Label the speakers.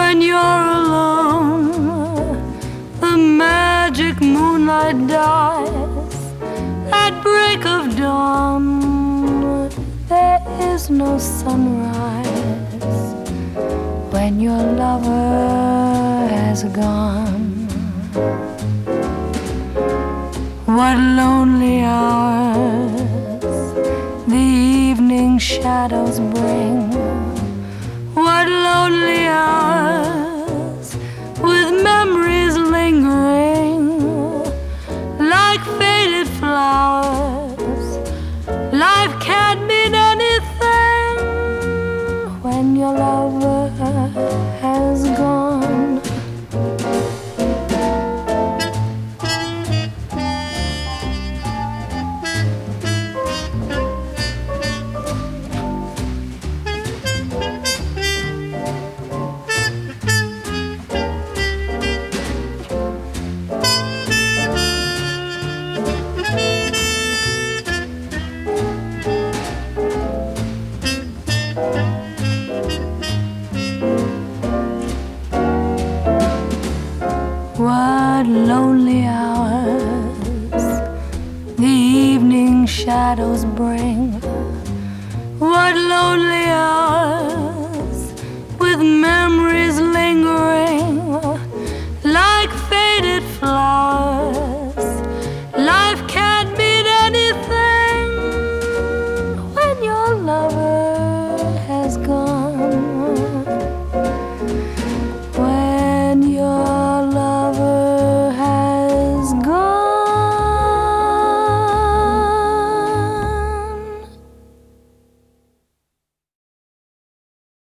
Speaker 1: when you're alone, the magic moonlight dies. At break of dawn, there is no sunrise when your lover has gone. What lonely hours the evening shadows bring. What lonely hours with memories lingering like faded flowers. Life can't mean anything when your lover has gone. What lonely hours the evening shadows bring. What lonely hours with memories